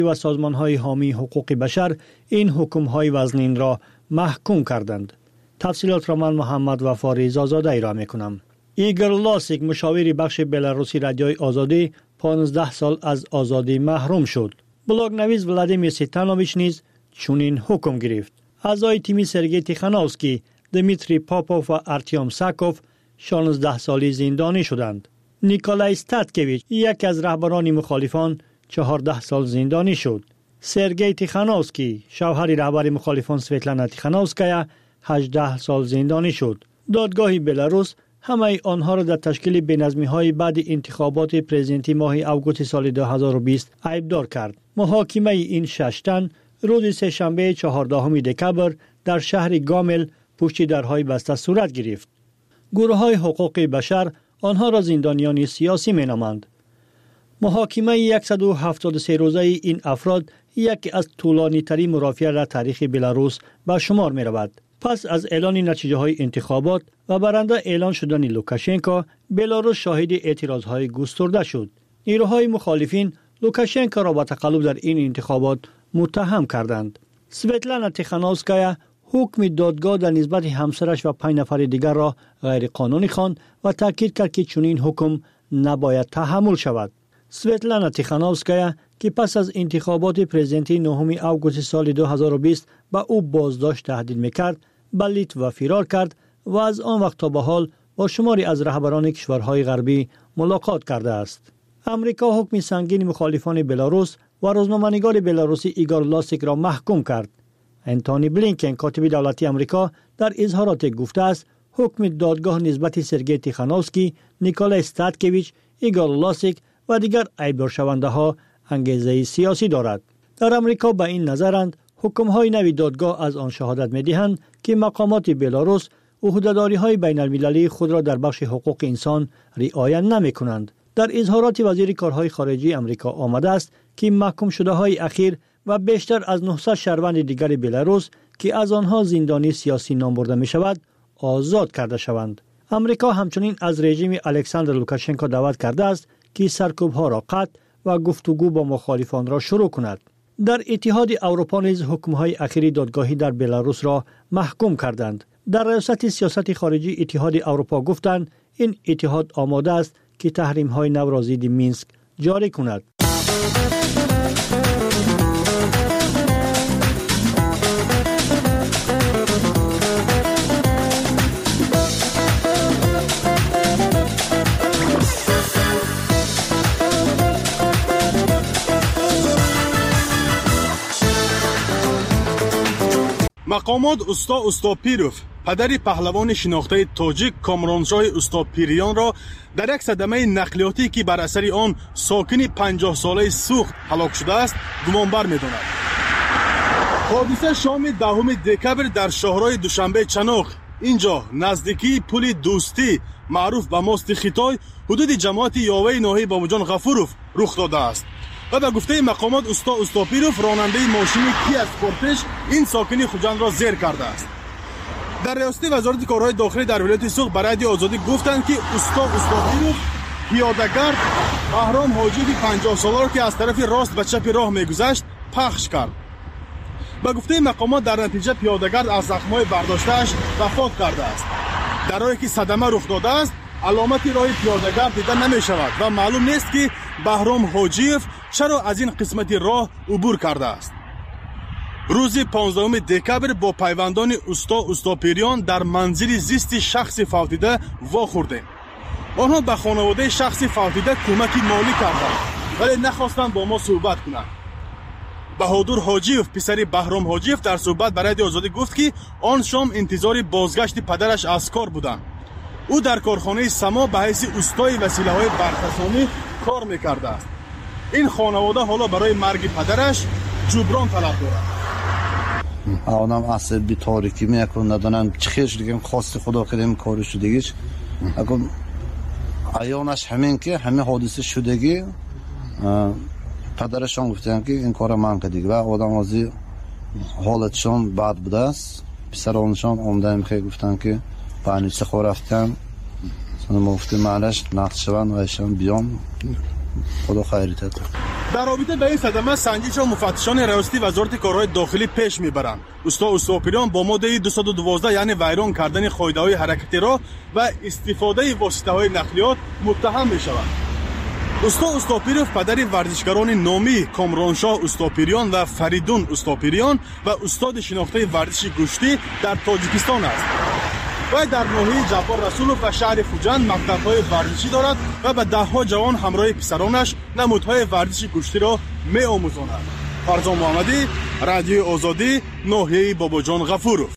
و سازمان‌های حامی حقوق بشر این حکم‌های وزنین را محکوم کردند. تفصیلات را من محمد وفا رضازاده را می‌کنم. ایگور لاسیک مشاور بخش بلاروسی رادیوی آزادی 15 سال از آزادی محروم شد. بلاگنویس ولادیمیر سیتانوویچ نیز چنین حکم گرفت. اعضای تیم سرگئی تیخانوفسکی، دمیتری پاپوف و ارتیوم ساکوف 16 سالی زندانی شدند. نیکولای استاتکیویچ یک از رهبران مخالفان 14 سال زندانی شد. سرگئی تیخانوفسکی شوهر رهبر مخالفان سویتلانا تیخانوفسکایا 18 سال زندانی شد. دادگاه بلاروس همه آنها را در تشکیل بی‌نظمی‌های بعد انتخابات پرزیدنتی ماه اوگوست سال 2020 عیبدار کرد. محاکمه این 6 تن روز سه‌شنبه 14 دکامبر در شهر گامل پشت درهای بسته صورت گرفت. گروه‌های حقوق بشر آنها را زندانیان سیاسی می‌نامند. محاکمه 173 روزه این افراد یکی از طولانی‌ترین مرافعه در تاریخ بلاروس به شمار می‌رود. پس از اعلان نتیجه‌های انتخابات و برنده اعلان شدن لوکاشنکو، بلاروس شاهد اعتراضهای گسترده شد. نیروهای مخالفین لوکاشنکو را با تقلب در این انتخابات متهم کردند. سویتلانا تیخانوفسکایا حکم دادگاه در نسبت همسرش و 5 نفر دیگر را غیر قانونی خواند و تاکید کرد که چنین حکم نباید تحمل شود. سویتلانا تیخانوفسکایا که پس از انتخابات پرزیدنتی 9 اوگوست سال 2020 به او بازداشت تهدید میکرد، به لیتوا فرار کرد و از آن وقت تا به حال با شماری از رهبران کشورهای غربی ملاقات کرده است. امریکا حکم سنگین مخالفان بلاروس و روزنامه‌نگار بلاروسی ایگور لاسیک را محکوم کرد. انتونی بلینکن کاتب دولتی امریکا در اظهارات گفته است حکم دادگاه نسبت سرگئی تیخانوفسکی، نیکولای استاتکیویچ، ایگور لاسیک و دیگر عیبدار شونده‌ها انگیزه سیاسی دارد. در امریکا به این نظرند حکم‌های نوی دادگاه از آن شهادت می‌دهند که مقامات بلاروس عهده‌داری‌های بین‌المللی خود را در بخش حقوق انسان رعایت نمی‌کنند. در اظهارات وزیر کارهای خارجه امریکا آمده است که محکوم شده‌های اخیر و بیشتر از 900 شهروند دیگر بلاروس که از آنها زندانی سیاسی نام برده می‌شود آزاد کرده شوند. امریکا همچنین از رژیم الکساندر لوکاشنکو دعوت کرده است که سرکوب‌ها را قطع و گفتگو با مخالفان را شروع کند. در اتحاد اروپا نیز حکم‌های اخیر دادگاهی در بلاروس را محکوم کردند. در ریاست سیاست خارجی اتحاد اروپا گفتند این اتحاد آماده است که تحریم‌های نو را ضد مینسک جاری کند. مقامات استا پیروف پدر پهلوان شناخته تاجیک کامرانشاه استا پیریان را در یک صدمه نقلیاتی که بر اثر آن ساکن 50 ساله سوخت هلاک شده است گمانبر می‌دانند. حادثه شام 10 دکامبر در شهرهای دوشنبه چنوق، اینجا نزدیکی پل دوستی معروف به ماست خیتای، حدود جماعت یاوه ناحیه بابوجان غفوروف رخ داده است. و به گفته مقامات استا پیروف راننده ماشین کیا اسپورتش این ساکن خوجند را زیر کرده است. در ریاست وزارت کارهای داخلی در ولایت سوق برای رادیو آزادی گفتند که استا پیروف پیاده‌گرد بهرام حاجی 50 ساله را که از طرف راست به چپ راه می‌گذشت پخش کرد. به گفته مقامات در نتیجه پیاده‌گرد از زخم‌های برداشته‌اش وفات کرده است. در راهی که صدمه رخ داده است علامتی راه پیاده‌گرد دیده نمی‌شود و معلوم نیست که بهرام حاجیف چرا از این قسمت راه عبور کرده است. روز 15 دکامبر با پیوندان استا پیریان در منزل زیست شخص فوتیده واخوردیم. آنها به خانواده شخص فوتیده کمک مالی کردند ولی نخواستند با ما صحبت کنند. بهادر حاجیف پسر بهرام حاجیف در صحبت برای رادیو آزادی گفت که آن شام انتظار بازگشت پدرش از کار بودند. او در کارخانه سما به حیث استای وسیله‌های برقراری کار می‌کرده است. این خانواده حالا برای مرگ پدرش جبران طلب دارد. آدم عصبی تاریکی میکنه ندونم چیش دیگه خواست خدا کردیم کارش دیگهش. اگه ایانش همین که همه حادثه شدگی پدرشان گفتن که این کارو من کردیم و آدم ازی حالتشان بد بوده است. پسرانشان اومدن که گفتن که پانیچه خور رفتن مثلا مفتی معلش نقد شوند و ایشان بیان خدا خیریت بده. در رابطه با این صدمه سنجش و مفتشان ریاستی وزارت کارهای داخلی پیش میبرند. استاپیریان با ماده 212 یعنی ویران کردن قاعده‌های حرکتی را و استفاده واسطه‌های نقلیات متهم میشود. استاپیروف پدر ورزشکاران نامی کامرانشاه استاپیریان و فریدون استاپیریان و استاد شناخته ورزش گوشتی در تاجیکستان است. و در ناحیه جعفر رسولوف و شهر خوجند مکتب‌های ورزشی دارد و به ده‌ها جوان همراه پسرانش نمودهای ورزش گوشتی را می‌آموزاند. فرزان محمدی، رادیو آزادی، ناحیه باباجان غفورов.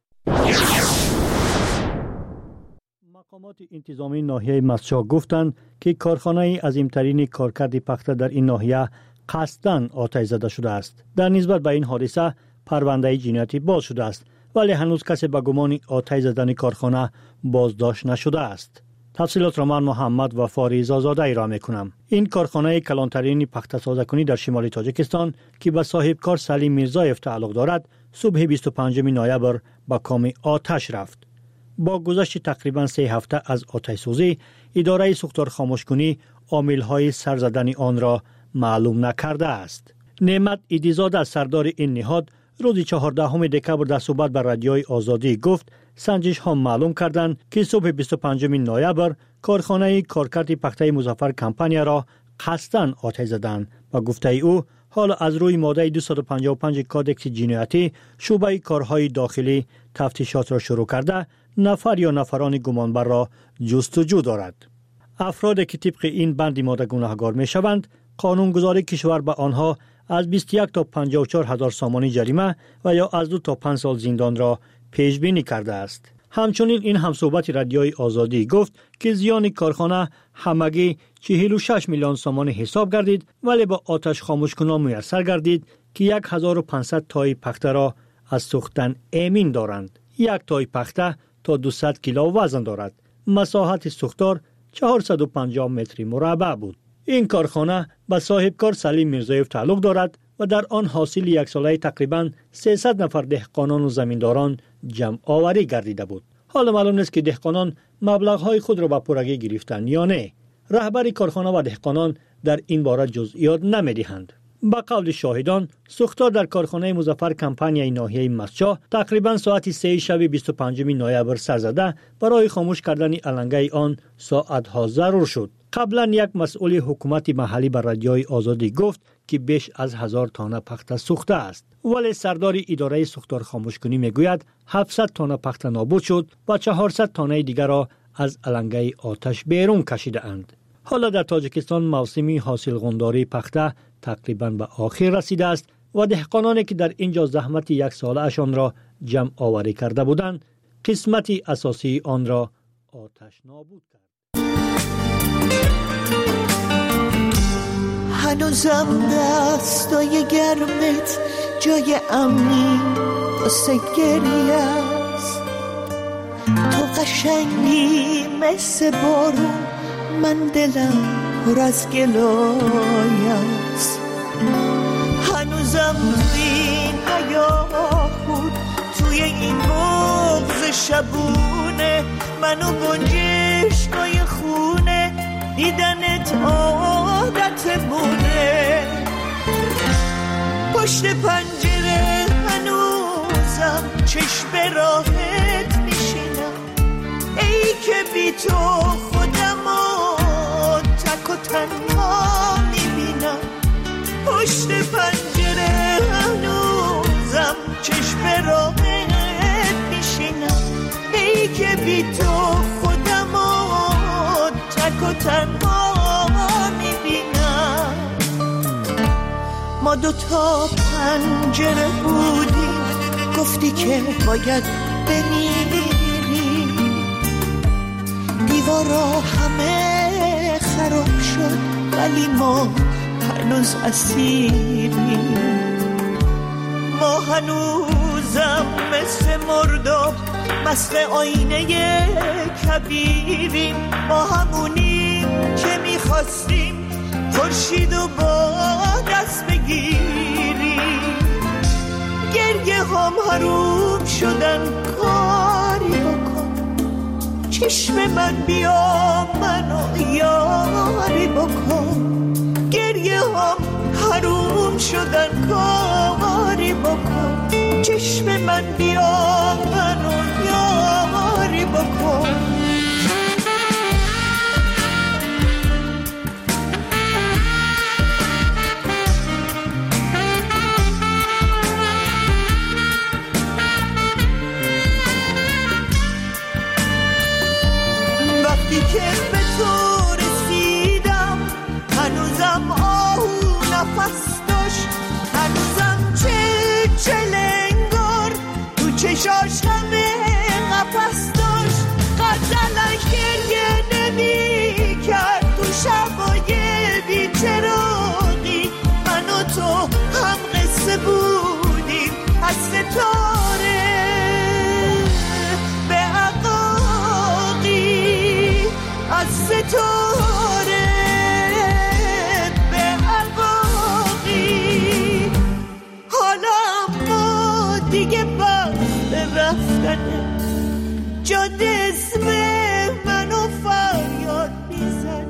مقامات انتظامی ناحیه مسجد گفتند که کارخانه عظیم‌ترین کارکرد پخته در این ناحیه قصداً آتش زده شده است. در نسبت به این حادثه پرونده جنایتی باز شده است، ولی هنوز کسی به گمان آتش زدن کارخانه بازداشت نشده است. تفصیلات را من محمد وفاری زازاده ارائه می‌کنم. این کارخانه کلانترین پخته سازکنی در شمال تاجیکستان که به صاحبکار سلیم میرزایف تعلق دارد، صبح 25 نوامبر به کام آتش رفت. با گذشت تقریباً 3 هفته از آتش سوزی، اداره سوختار خاموشکنی عامل‌های سر زدن آن را معلوم نکرده است. نعمت ایدیزاده سردار این نهاد روز 14 دکبر در صحبت با رادیوی آزادی گفت سنجش ها معلوم کردند که صبح 25 نوامبر کارخانه کارکرد پخته مظفر کمپانی را قصداً آتش زدند و گفته او حالا از روی ماده 255 کادکس جنایتی شعبه کارهای داخلی تفتیشات را شروع کرده نفر یا نفران گمانبر را جستجو دارد. افرادی که طبق این بند ماده گناهکار می شوند قانونگذاری کشور به آنها از 21 تا 54 هزار سامانی جریمه و یا از 2 تا 5 سال زندان را پیش بینی کرده است. همچنین این همصحبت رادیوی آزادی گفت که زیان کارخانه همگی 46 میلیون سامان حساب گردید، ولی با آتش خاموش کنان میسر گردید که 1500 تای پخته را از سوختن امین دارند. یک تای پخته تا 200 کیلو وزن دارد. مساحت سوختار 450 متر مربع بود. این کارخانه به صاحبکار سلیم میرزایف تعلق دارد و در آن حاصل یک ساله تقریباً 300 نفر دهقانان و زمینداران جمع آوری گردیده بود. حالا معلوم نیست که دهقانان مبلغ‌های خود را به پورگی گرفتند یا نه. رهبر کارخانه و دهقانان در این باره جزئیات نمی‌دهند. با قول شاهدان، سوختار در کارخانه مظفر کمپانی ناحیه مسجد تقریباً ساعت 3 شب 25 نوامبر سر زده برای خاموش کردن علنگه آن ساعت‌ها ضرور شد. قبلا یک مسئول حکومت محلی بر رادیوی آزادی گفت که بیش از 1000 تانه پخته سوخته است، ولی سردار اداره سوختار خاموشکنی میگوید 700 تانه پخته نابود شد و 400 تانه دیگر را از علنگه آتش بیرون کشیده اند. حالا در تاجیکستان موسم حاصلخونداری پخته تقریبا به آخر رسیده است و دهقانانی که در اینجا زحمت یک ساله اشان را جمع آوری کرده بودند قسمتی اساسی آن را آتش نابود کرد. هنوزم دستای گرمت جای امنی واسه گریه است. تو قشنگی مثل بارون، من دلم پر از گلای است. هنوزم توی این هیاهو، توی این بغض شبونه، منو گنجشکای خونه دیدنت عادتمونه. پشت پنجره هنوزم چشم راحت میشینم، ای که بی تو خودمو تک و تنها میبینم. پشت پنجره هنوزم چشم راحت میشینم، ای که بی تو خودمو تک و تنها میبینم. ما 2 تا پنجره بودیم، گفتی که باید بمیری. دیوارا همه خراب شد ولی ما هنوز اسیریم. ما هنوزم مثل مرداب مثل آینه کبیریم. ما همونیم که میخواستیم خورشیدو با دست بگیریم. گریه هم حروم شدن، کاری بکن چشم من بیا منو یاری بکن. گریه هم حروم شدن کاری بکن چشم من بیا منو یاری بکن وقتی که به تو رسیدم هنوزم آهو نفس داشت هنوزم چلنگار تو چشاش همه قفس داشت غزلش گریه نمی کرد تو شبای بی‌چراغی من و تو هم قصه بودیم از ستاره به عقاقی از ستاره به عقاقی حالا ما دیگه وقت رفتنه جاده اسم منو فریاد میزنه.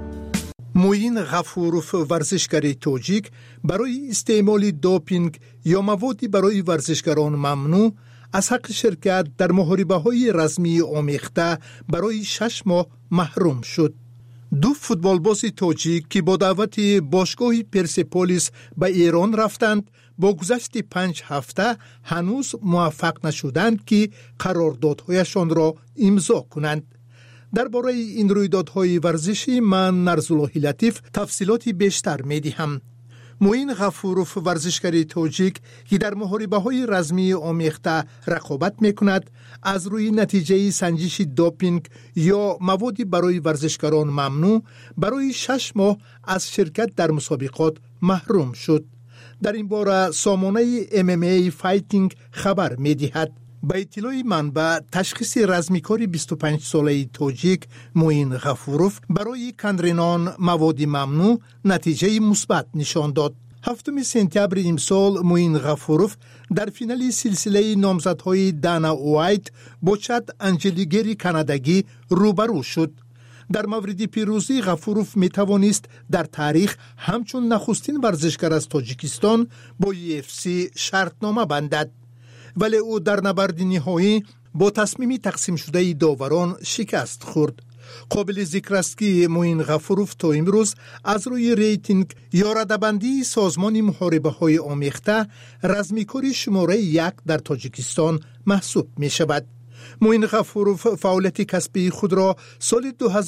موین غفوروف ورزشکار تاجیک برای استعمال دوپینگ یا موادی برای ورزشکاران ممنوع از حق شرکت در محاربه‌های رزمی آمیخته برای 6 ماه محروم شد. 2 فوتبالباز تاجیک که با دعوت باشگاه پرسپولیس به ایران رفتند با گذشت 5 هفته هنوز موفق نشدند که قراردادهایشان را امضا کنند. درباره این رویدادهای ورزشی من نرزالله لطیف تفصیلاتی بیشتر می‌دهم. موین غفوروف ورزشکار تاجیک که در محاربه‌های رزمی آمیخته رقابت می‌کند از روی نتیجه سنجش دوپینگ یا موادی برای ورزشکاران ممنوع برای 6 ماه از شرکت در مسابقات محروم شد. در این باره سامانه MMA فایتینگ خبر می‌دهد. با اطلاع منبع تشخیص رزمیکار 25 ساله تاجیک موین غفوروف برای کندرینان مواد ممنوع نتیجه مثبت نشان داد. 7 سپتامبر امسال موین غفوروف در فینال سلسله نامزدهای دانا وایت با چاد انجلیگری کانادایی روبرو شد. در مورد پیروزی غفوروف می توانست در تاریخ همچون نخستین ورزشکار از تاجیکستان با UFC شرطنامه بندد. ولی او در نبرد نهایی با تصمیم تقسیم شده داوران شکست خورد. قابل ذکر است که موین غفوروف تا امروز از روی ریتینگ یا رده‌بندی سازمان محاربه‌های آمیخته رزمیکار شماره 1 در تاجیکستان محسوب می شود. موین غفوروف فعالیت کسبی خود را سال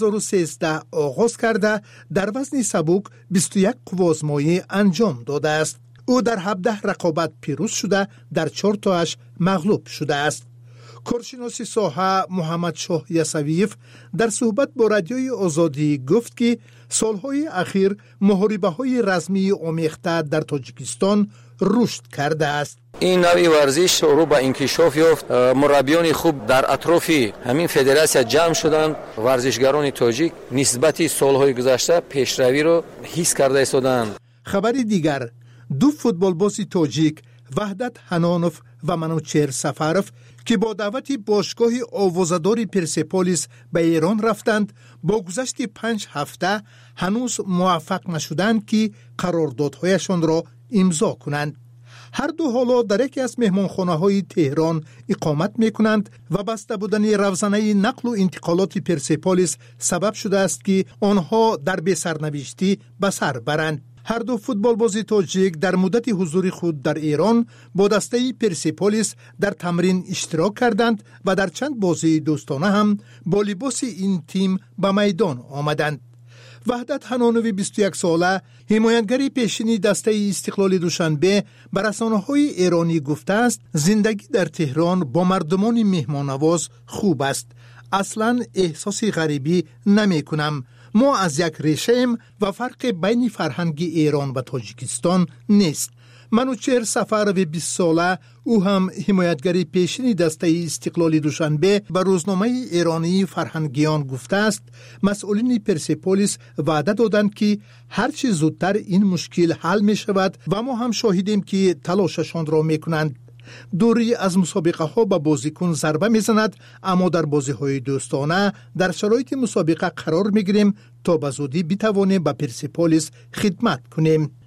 2013 آغاز کرده در وزن سبک 21 قوازمایی انجام داده است. او در 17 رقابت پیروز شده در 4 تاش مغلوب شده است. کارشناس ساحه محمد شاه یسویف در صحبت با رادیوی آزادی گفت که سالهای اخیر محاربه‌های رزمی آمیخته در تاجیکستان رشد کرده است. این نوع ورزش رو به انکشاف یافت. مربیان خوب در اطراف همین فدراسیون جمع شدند. ورزشگران تاجیک نسبت سالهای گذشته پیشروی رو حس کرده ایستادند. خبر دیگر 2 فوتبالباز تاجیک وحدت حنانوف و منوچهر سفروف که با دعوت باشگاه آوازه‌دار پرسپولیس به ایران رفتند با گذشت 5 هفته هنوز موفق نشدند که قراردادهایشان را امضا کنند. هر دو حالا در یکی از مهمانخانه‌های تهران اقامت می‌کنند و بسته بودن روزانه نقل و انتقالات پرسپولیس سبب شده است که آنها در بی‌سرنوشتی به سر برند. هر دو فوتبالباز تاجیک در مدت حضور خود در ایران با دسته پرسپولیس در تمرین اشتراک کردند و در چند بازی دوستانه هم با لباس این تیم به میدان آمدند. وحدت حنانوی 21 ساله حمایتگر پیشین دسته استقلال دوشنبه به رسانه‌های ایرانی گفته است زندگی در تهران با مردمان مهمان‌نواز خوب است. اصلاً احساس غریبی نمی کنم. ما از یک ریشه‌ایم و فرق بین فرهنگ ایران و تاجیکستان نیست. منوچهر سفروی 20 ساله او هم حمایتگر پیشین دسته استقلال دوشنبه به روزنامه ایرانی فرهنگیان گفته است مسئولین پرسپولیس وعده دادند که هرچی زودتر این مشکل حل می شود و ما هم شاهدیم که تلاششان را می کنند. دوری از مسابقه ها به بازیکن ضربه می زند، اما در بازی های دوستانه در شرایط مسابقه قرار می گیریم تا به زودی بتوانیم به پرسپولیس خدمت کنیم.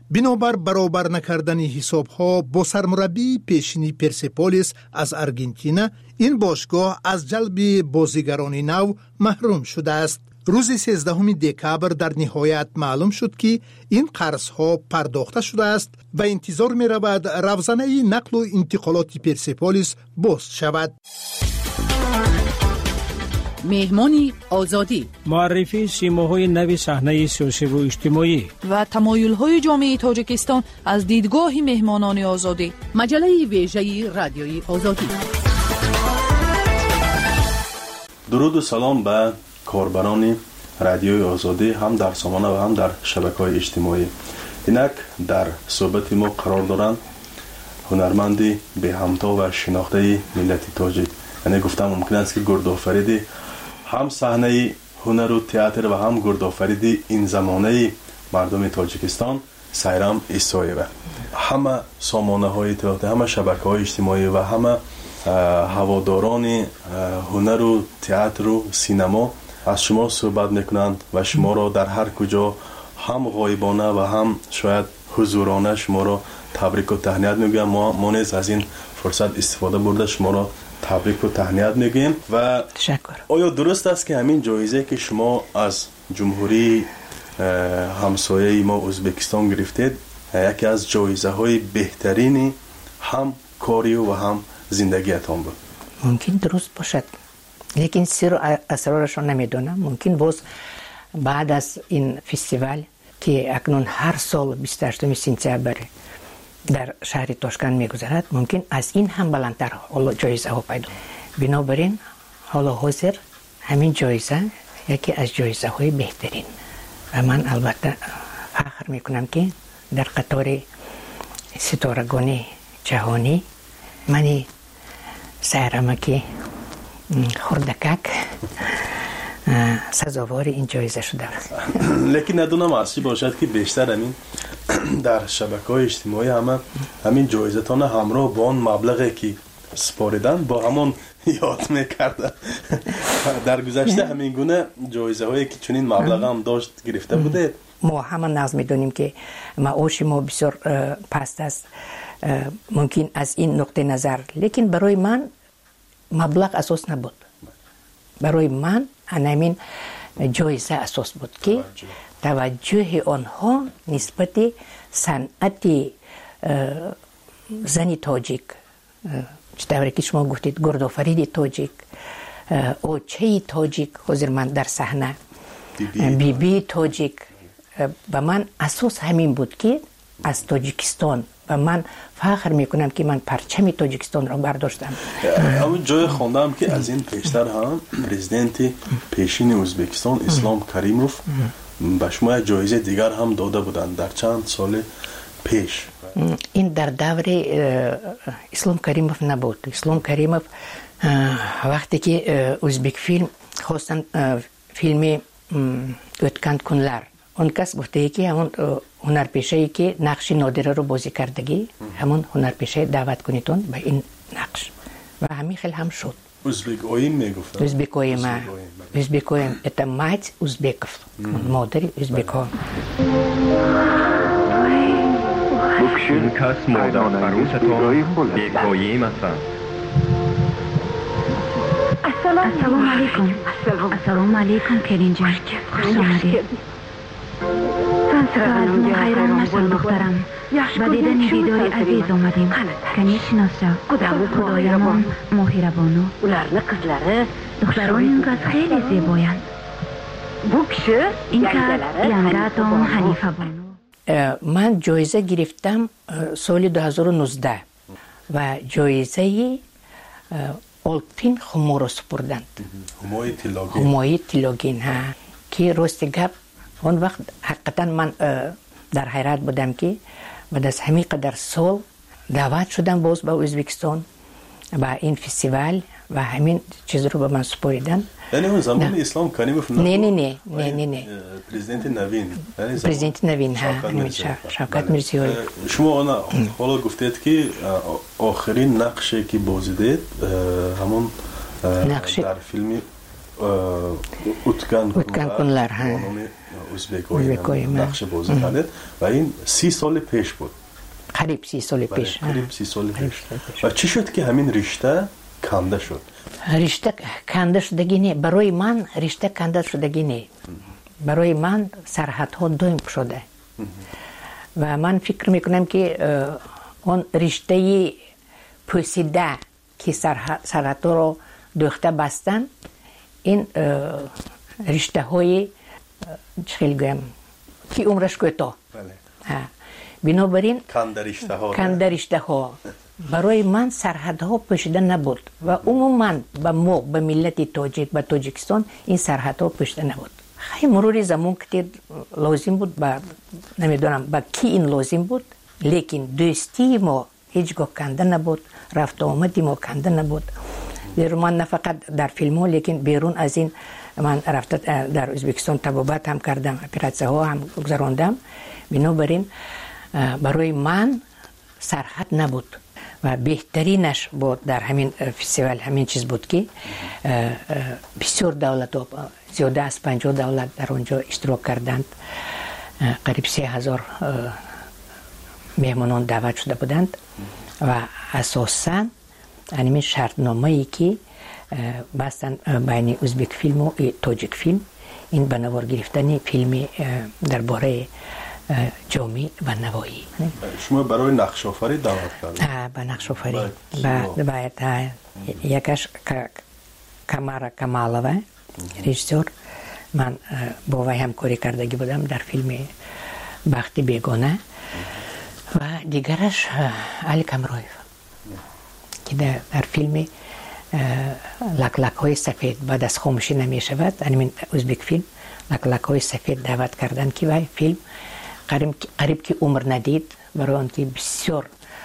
بنابر برابر نکردن حسابها با سرمربی پیشینی پرسپولیس از آرژانتین، این باشگاه از جلب بازیگران نو محروم شده است. روز 13 دکبر در نهایت معلوم شد که این قرضها پرداخته شده است و انتظار می رود روزانه نقل و انتقالات پرسپولیس باز شود. مهمانی آزادی، معرفی سیماهای نو صحنه سیاسی و اجتماعی و تمایل‌های جامعه تاجیکستان از دیدگاه مهمانان آزادی. مجله ویژه رادیوی آزادی. درود و سلام به کاربران رادیوی آزادی، هم در سامانه و هم در شبکه‌های اجتماعی. اینک در صحبت ما قرار دارند هنرمندی به همتا و شناخته ملت تاجیک. یعنی گفتم ممکن است که گردآفریدی هم صحنه هنر و تئاتر و هم گردآفریدی این زمانه مردم تاجیکستان سایرام ایسایه. همه سامانه های اطلاعاتی، همه شبکه های اجتماعی و همه هواداران هنر و تئاتر و سینما از شما صحبت میکنند و شما را در هر کجا هم غایبانه و هم شاید حضورانه شما را تبریک و تهنیت میگویم. ما نیز از این فرصت استفاده برده شما را تبریک و تهنیت میگیم. و تشکر. آیا درست است که همین جایزه که شما از جمهوری همسایه ما ازبکستان گرفتید یکی از جایزه های بهترین هم کاری و هم زندگیتان بود؟ ممکن درست باشد، لیکن سر و اسرارش رو نمیدونم. ممکن باز بعد از این فستیوال که اکنون هر سال 28 سپتامبر در شهر تاشکند میگذرد، ممکن از این هم بلندتر جایزه ها پیدا. بنابراین حالا حاضر همین جایزه یکی از جایزه های بهترین و من البته فخر میکنم که در قطار ستارگان جهانی منی سیرمکی خردکک سزاوار این جایزه شده. لیکن ندونم اصلی باشد که بیشتر همین در شبکه‌های اجتماعی همین جایزتان همراه با آن مبلغی که سپاریدن با همون یاد میکردن. در گذشته همین گونه جایزه هایی که چنین مبلغ هم داشت گرفته بوده؟ ما همه ناز میدونیم که معاش ما بسیار پست است، ممکن از این نقطه نظر، لیکن برای من مبلغ اساس نبود. برای من همین جایزه اساس بود که توجه آنها نسبت صنعت زنی تاجیک، چطوری که شما گفتید گردآفرید تاجیک، اوچه تاجیک، حاضر من در صحنه بی تاجیک، و من اساس همین بود که از تاجیکستان و من فخر میکنم که من پرچم تاجیکستان را برداشتم. اما جای خوندم که از این پیشتر هم پرزیدنت پیشین ازبکستان اسلام کریموف به شما جایزه دیگر هم داده بودند در چند سال پیش. این در دور اسلام کریموف نبود. اسلام کریموف وقتی که ازبک فیلم خواستن فیلم اوتکند کنلر، اون کس گفته که همون هنرپیشه‌ای که نقش نادره رو بازی کردگی همون هنرپیشه دعوت کنیتون به این نقش و همین خیلی هم شد. Uzbek oyun میگفتن. Uzbek oyun ما. Uzbek oyun. Это мать узбеков. مادر ازبک ها. این کس مادر فروستان بیپاییم هستند. السلام علیکم. السلام علیکم کرین جان. خوش آمدید. از ما حیران نشد دخترم. و دیدن دیدار عزیز آمدیم. کنی شناسا. خدایمان مهربانو. دختران این کس خیلی زیبایند. این کس ینگاتان حنیفه بانو. من جایزه گرفتم سال 2019 و جایزه آلپین خمورو سپردند. همای تیلاگین ها که راست گپ اون وقت حقیقتا من در حیرت بودم که بعد از همین قدر سال دعوت شدم باز به ازبکستان و این فستیوال و همین چیز رو به من سپاریدن. یعنی اون زمان اسلام کریموف نبود؟ نه پرزیدنت نوین. پرزیدنت نوین ها شوکت میرزیوی. شما حالا گفتید که آخرین نقشی که بازیدید همون در فیلم اوتکان کنلر ازبکوی نقش بازی کردید و این 30 سال پیش بود. قریب 30 سال پیش. قریب 30 سال پیش. و چی شد که همین رشته کنده شد؟ رشته کنده شدگی نه. برای من رشته کنده شدگی نه. برای من سرحدها دویم شده. و من فکر میکنم که اون رشته پوسیده که سرحدها رو دوخته بستن، این رشته های چخیل گویم که عمرش کوتاه. بنابراین کنده رشته ها برای من سرحدها پوشیده نبود و عموما به ملت تاجیک به تاجیکستان این سرحدها پوشیده نبود. خیلی مرور زمان که لازم بود نمیدونم با کی این لازم بود، لیکن دوستی ما هیچگاه کنده نبود، رفت آمدی ما کنده نبود. من نه فقط در فیلم ها لیکن بیرون از این من رفته در ازبکستان طبابت هم کردم، اپراتسه ها هم گذراندم. بنابراین برای من سرحد نبود و بهترینش بود در همین فستیوال همین چیز بود که بسیار دولت ها زیاده از 50 دولت در اونجا اشتراک کردند. قریب 3000 مهمانان دعوت شده بودند و اساساً همین شرطنامه ای که بستن بین ازبک فیلم و تاجیک فیلم، این به نوار گرفتن فیلم درباره جامعه و نوایی. شما برای نقش آفری دعوت کردید؟ به نقش آفری باید یکش کمارا کمالوه رژیسور، من با وی همکاری کردگی بودم در فیلم بخت بیگانه و دیگرش علی کمرویف که در فیلم لک های سفید بعد از خاموشی نمی شود، همین ازبک فیلم لک های سفید دعوت کردن که وی فیلم قریب که عمر ندید، برای آن که بسیار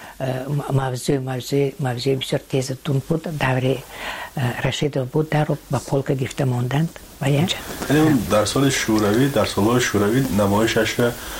موضوع بسیار تیزتون بود، دور رشید بود، در رو با پولک گرفته ماندند. در سال شوروی نمایشش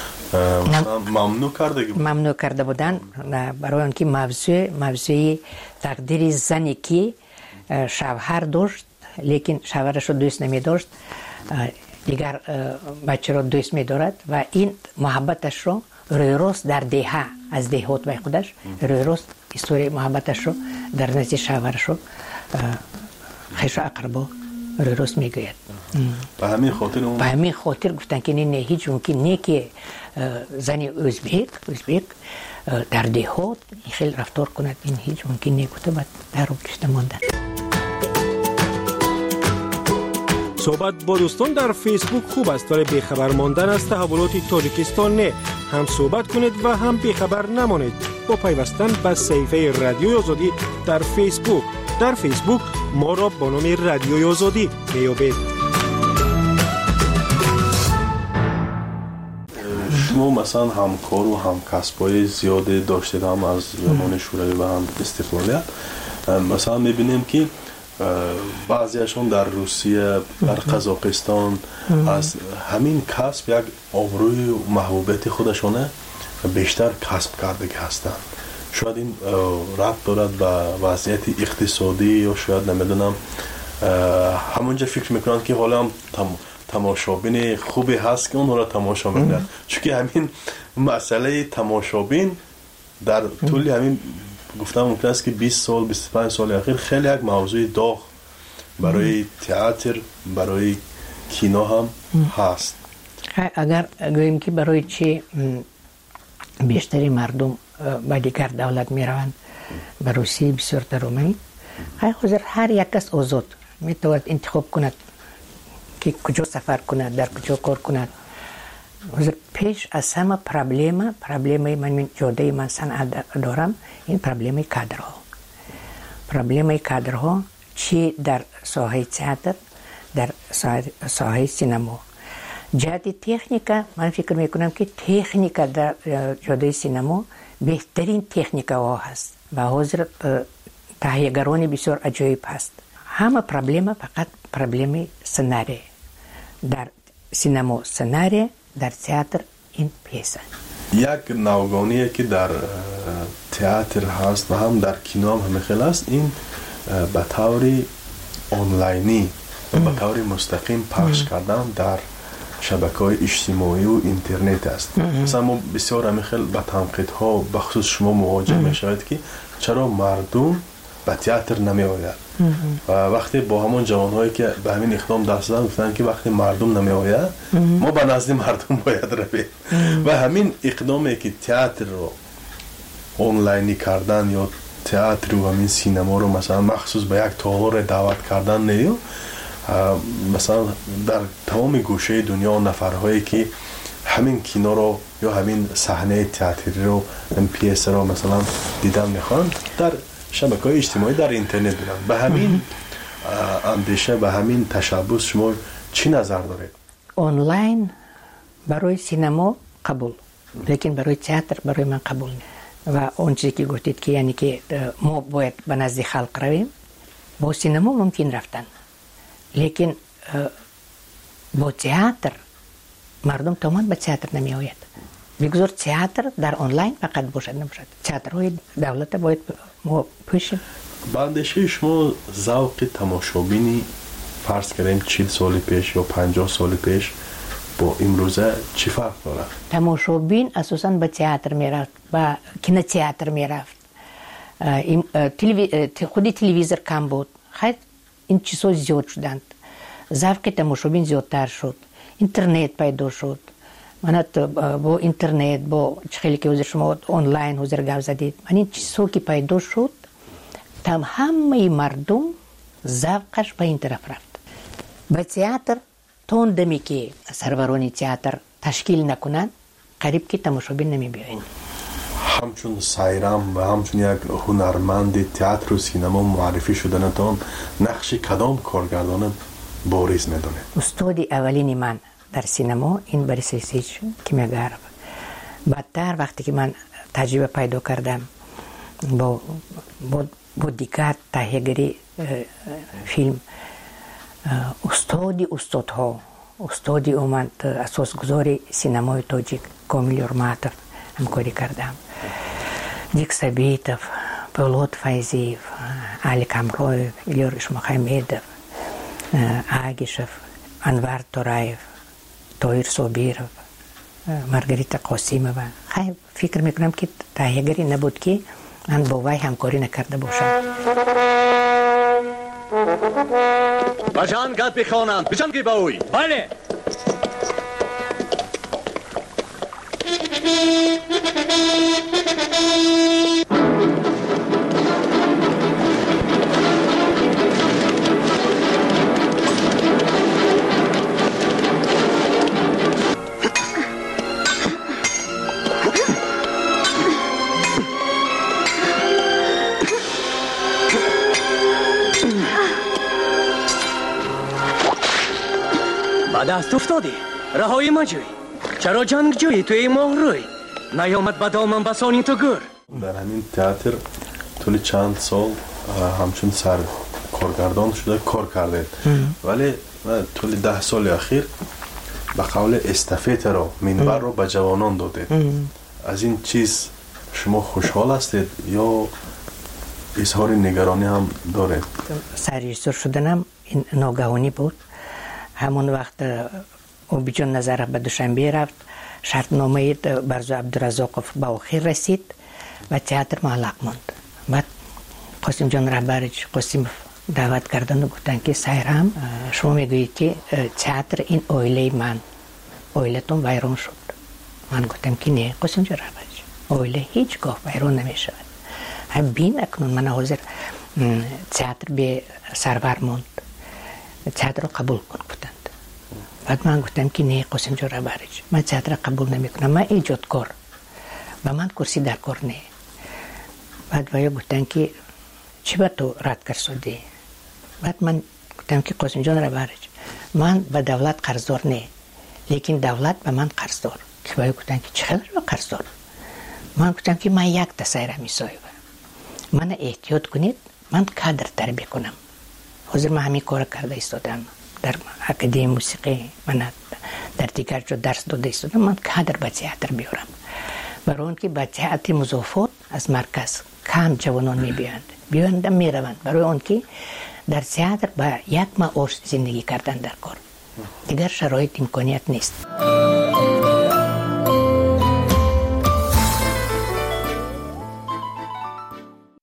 ممنوع کرده بودن برای آن که موضوع تقدیر زنی که شوهر داشت لیکن شوهرش رو دوست نمی داشت، دیگر بچه رو دوست می دارد و این محبتش رو روی راست در دهه از دهات به خودش روی راست استوری محبتش رو در نزد شوهرش رو خیش اقربا روی راست می گوید. به همین خاطر گفتن که نه هیچ ممکن نه که زنی ازبک در دهات خیلی رفتار کند، این هیچ ممکن نه گفته بعد در رو گرفته ماندن. صحبت با دوستان در فیسبوک خوب است ولی بیخبر ماندن از تحولات تاجیکستان نه. هم صحبت کنید و هم بیخبر نمانید با پیوستن به صفحه رادیوی آزادی در فیسبوک. در فیسبوک ما را با نام رادیوی آزادی میابید. شما مثلا همکار و همکسبای زیاد داشتید، هم از زمان شوروی و هم استقلالیت. مثلا میبینیم که بعضیشون در روسیه، در قزاقستان از همین کسب یک آبروی و محبوبیت خودشونه بیشتر کسب کرده هستند. شاید این ربط دارد به وضعیت اقتصادی یا شاید نمیدونم همونجا فکر میکنند که حالا هم تماشابین خوبی هست که اون را تماشا میکنند، چون که همین مسئله تماشابین در طول همین گفتم ممکن است که 20 سال 25 سال اخیر خیلی یک موضوع داغ برای تئاتر، برای کینو هم هست. اگر گوییم که برای چی بیشتری مردم به دیگر دولت می روند، به روسیه بسیار در اومد، حاضر هر یک کس آزاد می تواند انتخاب کند که کجا سفر کند، در کجا کار کند. پیش از همه پرابلم من جاده من صنعت دارم، این پرابلم کادرها چی در ساحه تئاتر، در ساحه سینما. جهت تکنیکا من فکر میکنم که تکنیکا در جاده سینما بهترین تکنیکا ها هست و حاضر تهیه‌گران بسیار عجیب هست. همه پرابلم فقط پرابلم سناریو، در سینما سناریو، در تئاتر این پیسه. یک نوگانیه که در تئاتر هست و هم در کینو هم خیلی است، این به طور آنلاینی به طور مستقیم پخش کردن در شبکه‌های اجتماعی و اینترنت است. مثلا ما بسیار همیخل به تنقیدها به خصوص شما مواجه میشوید که چرا مردم به تئاتر نمی آید و وقتی با همون جوانهایی که به همین اقدام دست دادن گفتن که وقتی مردم نمی آید ما به نزد مردم باید رویم و همین اقدامی که تئاتر رو آنلاینی کردن یا تئاتر و همین سینما رو مثلا مخصوص به یک تالار دعوت کردن نیو مثلا در تمام گوشه دنیا نفرهایی که همین کینو رو یا همین صحنه تئاتری رو این پیس رو مثلا دیدن میخوان در شبکه‌های اجتماعی در اینترنت بودن. به همین اندیشه به همین تشبث شما چی نظر دارید؟ آنلاین برای سینما قبول لیکن برای تئاتر برای من قبول نیست و اون چیزی که گفتید که یعنی که ما باید به نزد خلق رویم با سینما ممکن رفتن لیکن با تئاتر مردم تمام به تئاتر نمی آید. بگذار تئاتر در آنلاین فقط باشد نباشد. تئاترهای دولت باید ما پوشیم. با اندیشه شما ذوق تماشابینی فرض کنیم 40 سال پیش یا 50 سال پیش با امروزه چی فرق داره؟ تماشابین اساساً به تئاتر میرفت با کینو تئاتر میرفت. خودی تلویزیون کم بود. خیلی این چیزها زیاد شدند. ذوق تماشابین زیادتر شد. اینترنت پیدا شد. من با اینترنت با خیلی که حضور شما آنلاین حضور گپ زدید من این چیزها که پیدا شد همه مردم ذوقش به این طرف رفت. به تئاتر تون دمی که سرورانی تئاتر تشکیل نکنن قریب که تماشابین نمی بیاین. همچون سایرام و همچون یک هنرمند تئاتر و سینما معرفی شدنتان نقش کدام کارگردان بارز میدونه؟ استاد اولین من در سینما این بریس سیچ که میگه بعدتر وقتی که من تجربه پیدا کردم با دیگر تهیه‌گری فیلم استادی اومد اساسگذار سینمای تاجیک کامل یورماتوف همکاری کردم. دیک سبیتوف، پولاد فایزیف، علی کامرویف، ایلور اشمخمیدوف، آگیشوف، انوار تورایف، تویر صابیروف، مارگریتا قاسیمووا. خیلی فکر میکنم که تهیه‌گری نبود که من با وی همکاری نکرده باشم. بجان گاد بخوانم بجان که باوی. بله. دست افتادی رهایی ما جوی چرا جنگ جوی توی ماه روی نیامد به دامن بسانی تو گر. در همین تئاتر طول چند سال همچون سر کارگردان شده کار کرده ولی طول 10 سال اخیر به قول استافت رو منبر رو به جوانان داده. از این چیز شما خوشحال هستید یا اظهار نگرانی هم دارید؟ سرریزور شدنم این ناگهانی بود. همون وقت اوبیجان نظر به دوشنبه رفت شرطنامه برزو عبدالرزاقوف به آخر رسید و تئاتر معلق ماند. بعد قاسم جان رهبرش قاسم دعوت کردن و گفتن که سایرام شما میگویید که تئاتر این اویله من اویلتون ویران شد. من گفتم که نه قاسم جان رهبرش اویله هیچگاه ویران نمیشود. بین اکنون من حاضر تئاتر به سرور ماند تئاتر رو قبول کن گفتند. بعد من گفتم که نه قاسم جان رهبرش من تئاتر رو قبول نمیکنم من ایجادکار و من کرسی در کار نه. بعد ویا گفتن که چی با تو رد کرد؟ بعد من گفتم که قاسم جان رهبرش من به دولت قرضدار نه لیکن دولت به من قرضدار. که ویا گفتن که چقدر به قرضدار؟ من گفتم که من یک تسایره میسایم من احتیاط کنید من کادر تربیت کنم. حاضر من همین کار کرده ایستادم در اکادمی موسیقی من در دیگر جا درس داده ایستادم من کادر به تئاتر بیارم برای اون که به تئاتر مضافات از مرکز کم جوانان میبیاند میروند برای اون که در تئاتر با یک معاش زندگی کردن در کار. دیگر شرایط امکانیت نیست.